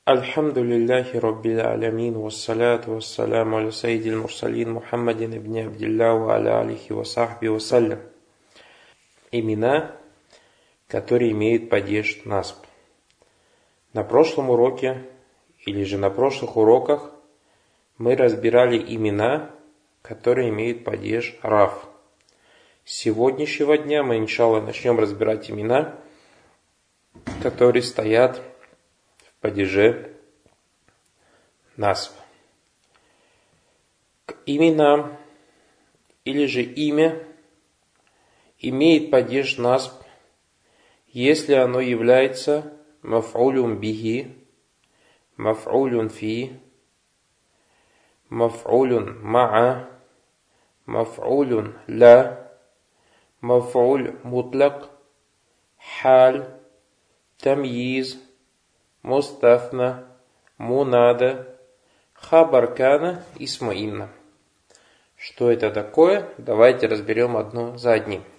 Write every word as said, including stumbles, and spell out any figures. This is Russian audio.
Альхамдулиллахи Раббил Алямин, вассаляту вассаляму аля сайдил мурсалин Мухаммадин ибн Абдилля ва аля алихи ва сахби вассалям. Имена, которые имеют падеж насб. На прошлом уроке, или же на прошлых уроках, мы разбирали имена, которые имеют падеж раф. С сегодняшнего дня мы, иншаллах, начнем разбирать имена, которые стоят в падеже насб. К именам или же имя имеет падеж насб, если оно является маф'улюн бихи, маф'улюн фи, маф'улюн ма'a, маф'улюн ла, маф'уль мутлак, халь, тамйиз, мустафна, мунада, хабар кана, исма инна. Что это такое? Давайте разберем одно за одним.